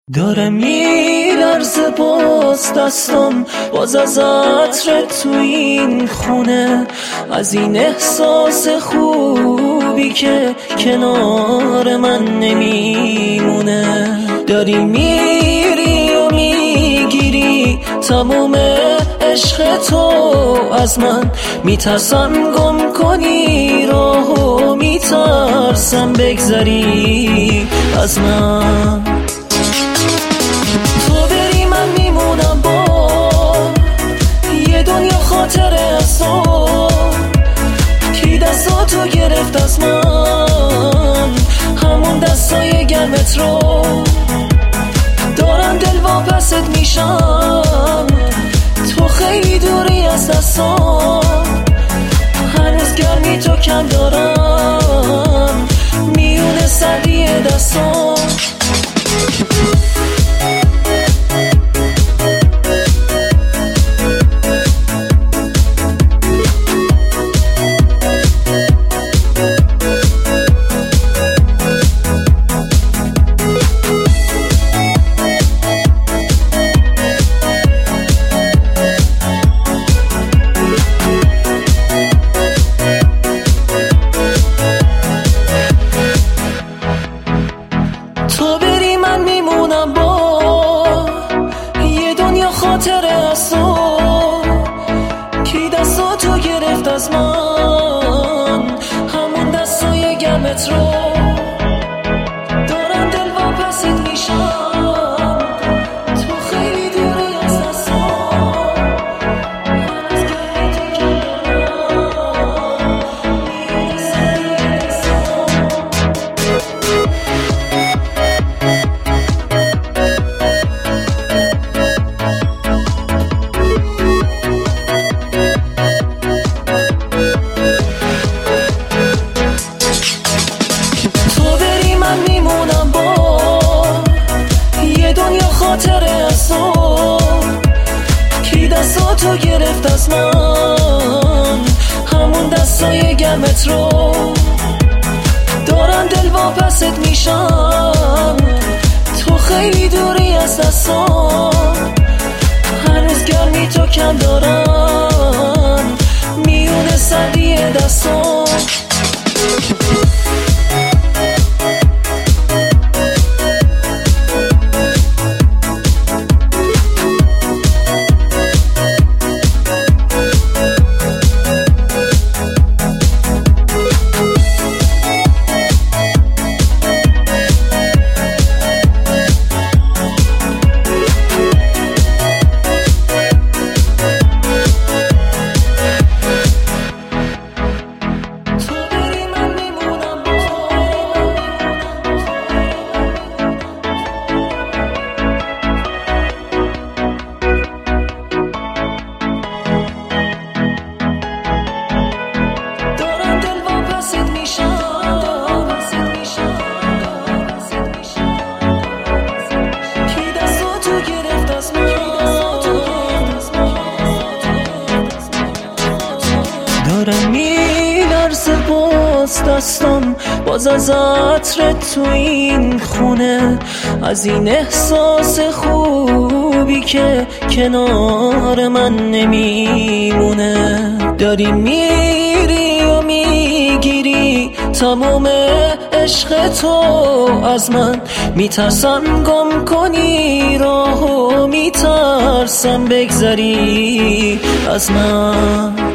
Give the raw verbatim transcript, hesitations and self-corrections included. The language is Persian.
داره میلرزه باز دستم، باز از عطر تو این خونه، از این احساس خوبی که کنار من نمیمونه. داری میری و میگیری تموم عشق تو از من، میترسم گم کنی راهو، میترسم بگذری از من. خاطره از تو کی دستاتو گرفت از من، همون دستای گرمت رو دارم دل واپست میشم. تو خیلی دوری از دستام، هنوز گرمی تو کم دارم میونه سردی دستام. تو بری من میمونم با یه دنیا خاطره از تو، کی دستاتو گرفت از من، همون دستای گرمت رو دارم دل واپست میشم. تو خیلی دوری از دستام، هنوز گرمی تو کم دارم میونه سردی دستام. میمونم با یه دنیا خاطره از تو، کی دستاتو گرفت از من، همون دستای گرمت رو دارم دل واپست میشم. تو خیلی دوری از دستام، هنوز گرمی تو کم دارم میونه سردی دستام. داره میلرزه باز دستم، باز از عطر تو این خونه، از این احساس خوبی که کنار من نمیمونه. داری میری و میگیری تمام عشق تو از من، میترسم گم کنی راهو، میترسم بگذری از من.